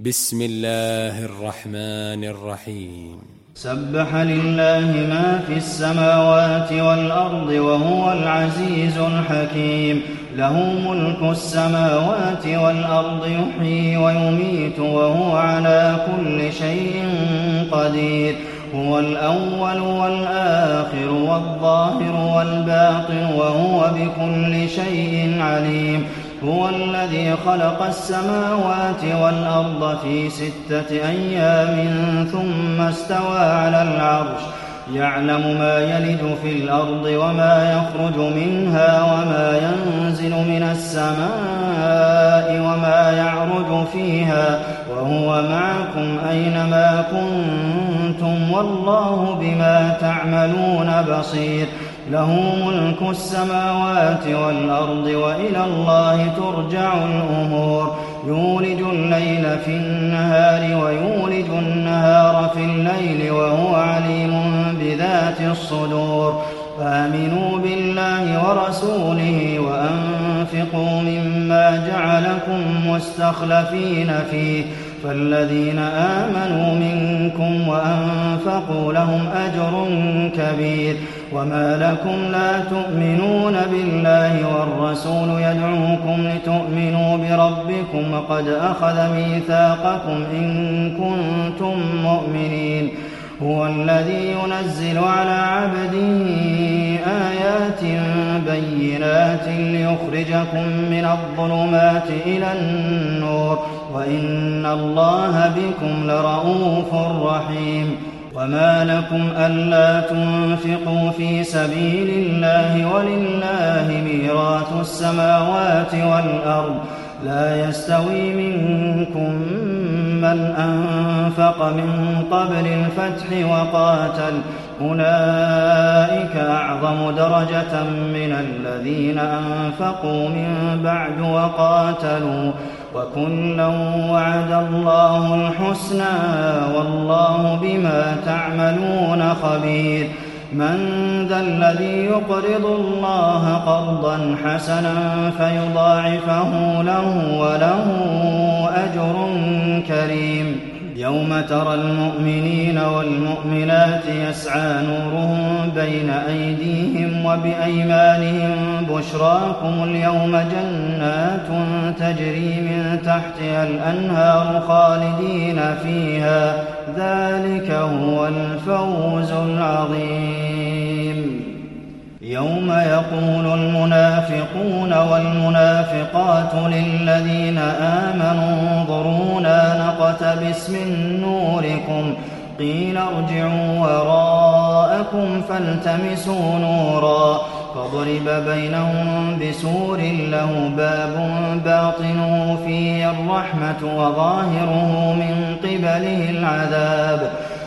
بسم الله الرحمن الرحيم. سبح لله ما في السماوات والأرض وهو العزيز الحكيم. له ملك السماوات والأرض يحيي ويميت وهو على كل شيء قدير. هو الأول والآخر والظاهر والباطن وهو بكل شيء عليم. هو الذي خلق السماوات والأرض في 6 أيام ثم استوى على العرش يعلم ما يلج في الأرض وما يخرج منها وما ينزل من السماء وما يعرج فيها وهو معكم أينما كنتم والله بما تعملون بصير. له ملك السماوات والأرض وإلى الله ترجع الأمور. يولج الليل في النهار ويولج النهار في الليل وهو عليم بذات الصدور. آمنوا بالله ورسوله وأنفقوا مما جعلكم مستخلفين فيه فالذين آمنوا منكم وأنفقوا لهم أجر كبير. وما لكم لا تؤمنون بالله والرسول يدعوكم لتؤمنوا بربكم وقد أخذ ميثاقكم إن كنتم مؤمنين. هو الذي ينزل على عبده آيات بينات ليخرجكم من الظلمات إلى النور وإن الله بكم لرءوف رحيم. وما لكم ألا تنفقوا في سبيل الله ولله ميراث السماوات والأرض لا يستوي منكم من أنفق من قبل الفتح وقاتل أولئك أعظم درجة من الذين أنفقوا من بعد وقاتلوا وكلا وعد الله الحسنى والله بما تعملون خبير. من ذا الذي يقرض الله قرضا حسنا فيضاعفه له وله أجر كريم. يوم ترى المؤمنين والمؤمنات يسعى نورهم بين أيديهم وبأيمانهم بشراكم اليوم جنات تجري من تحتها الأنهار خالدين فيها ذلك هو الفوز العظيم. يوم يقول المنافقون والمنافقات للذين آمنوا انظرونا نقتبس من نوركم قيل ارجعوا وراءكم فالتمسوا نورا فضرب بينهم بسور له باب باطنه فيه الرحمة وظاهره من قبله العذاب.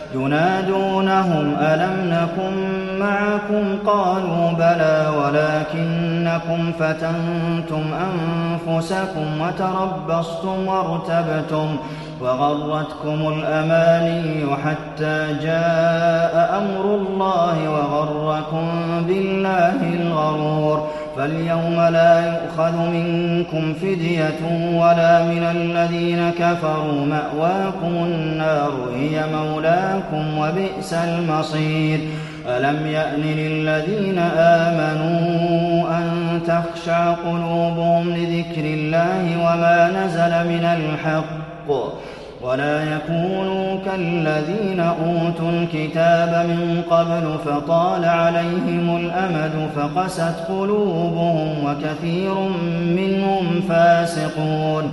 ينادونهم ألم نكن معكم قالوا بلى ولكنكم فتنتم أنفسكم وتربصتم وارتبتم وغرتكم الأماني حتى جاء أمر الله وغركم بالله الغرور. فاليوم لا يؤخذ منكم فدية ولا من الذين كفروا مأواكم النار هي مولاكم وبئس المصير. ألم يأن للذين آمنوا أن تخشع قلوبهم لذكر الله وما نزل من الحق ولا يكونوا كالذين أوتوا الكتاب من قبل فطال عليهم الأمد فقست قلوبهم وكثير منهم فاسقون.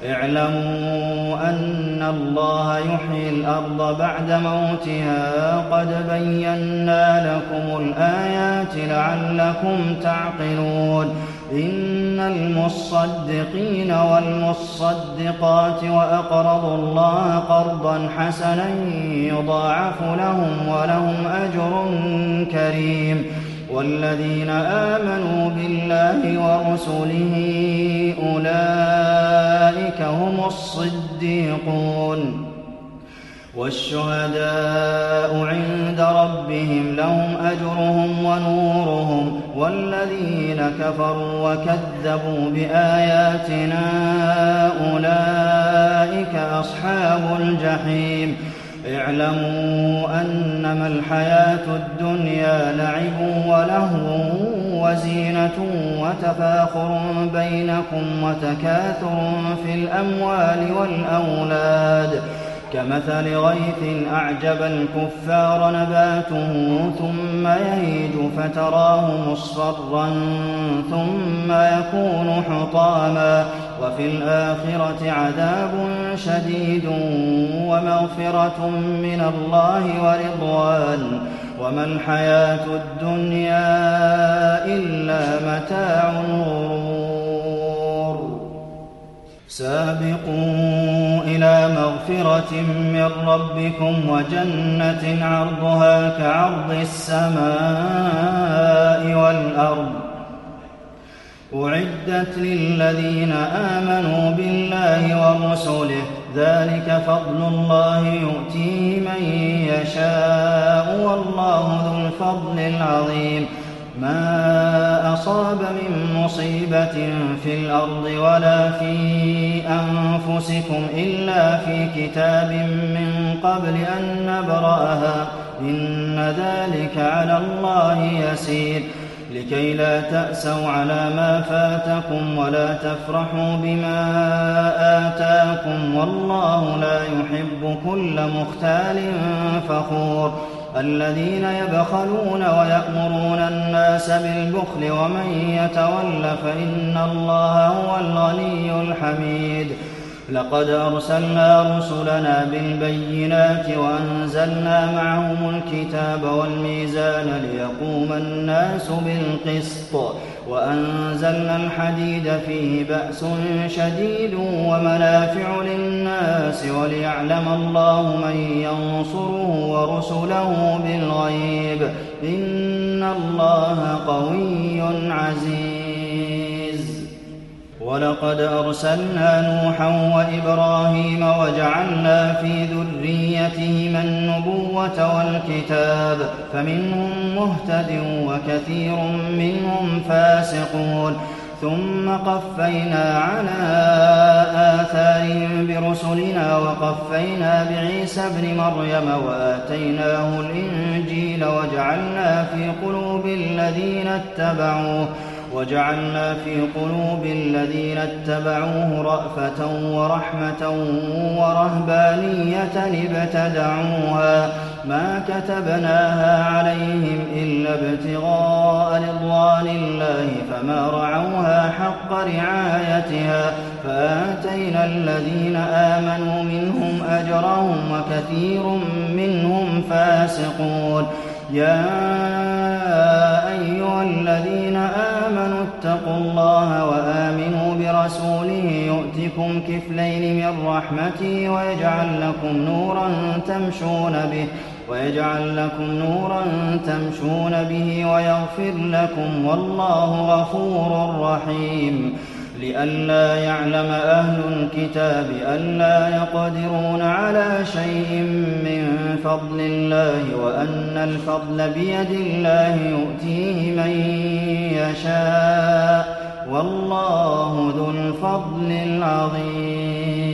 اعلموا أن الله يحيي الأرض بعد موتها قد بينا لكم الآيات لعلكم تعقلون. إن المصدقين والمصدقات وأقرضوا الله قرضا حسنا يضاعف لهم ولهم أجر كريم. والذين آمنوا بالله ورسله أولئك هم الصديقون والشهداء عند ربهم لهم أجرهم ونورهم والذين كفروا وكذبوا بآياتنا أولئك أصحاب الجحيم اعلموا أنما الحياة الدنيا لعب ولهو وزينة وتفاخر بينكم وتكاثر في الأموال والأولاد كمثل غيث أعجب الكفار نباته ثم يهيج فتراه مصفرا ثم يكون حطاما وفي الآخرة عذاب شديد ومغفرة من الله ورضوان وما الحياة الدنيا إلا متاع الغرور سابقوا إلى مغفرة من ربكم وجنة عرضها كعرض السماء والأرض أعدت للذين آمنوا بالله ورسله ذلك فضل الله يؤتيه من يشاء والله ذو الفضل العظيم ما أصاب من مصيبة في الأرض ولا في أنفسكم إلا في كتاب من قبل أن نبرأها إن ذلك على الله يسير لكي لا تأسوا على ما فاتكم ولا تفرحوا بما آتاكم والله لا يحب كل مختال فخور الذين يبخلون ويأمرون الناس بالبخل ومن يتول فإن الله هو الغني الحميد لقد أرسلنا رسلنا بالبينات وأنزلنا معهم الكتاب والميزان ليقوم الناس بالقسط وأنزلنا الحديد فيه بأس شديد ومنافع للناس وليعلم الله من ينصره ورسله بالغيب إن الله قوي عزيز ولقد أرسلنا نوحا وإبراهيم وجعلنا في ذريتهما النبوة والكتاب فمنهم مهتد وكثير منهم فاسقون ثم قفينا على آثارهم برسلنا وقفينا بعيسى ابن مريم وآتيناه الإنجيل وجعلنا في قلوب الذين اتبعوه رأفة ورحمة ورهبانية ابتدعوها ما كتبناها عليهم إلا ابتغاء رضوان الله فما رعوها حق رعايتها فآتينا الذين آمنوا منهم أجرهم وكثير منهم فاسقون يا أيها الذين آمنوا اتقوا الله وآمنوا برسوله يؤتكم كفلين من رحمته ويجعل لكم نورا تمشون به ويغفر لكم والله غفور رحيم لئلا يعلم أهل الكتاب ألا يقدرون على شيء من فضل الله وأن الفضل بيد الله يؤتيه من يشاء والله ذو الفضل العظيم